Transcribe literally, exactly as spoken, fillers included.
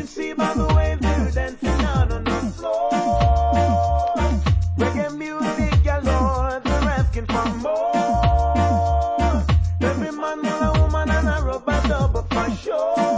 see by the way they're dancing out on the floor. Reggae music, yeah, Lord, they're asking for more. Every man want a woman and a rubber double for sure.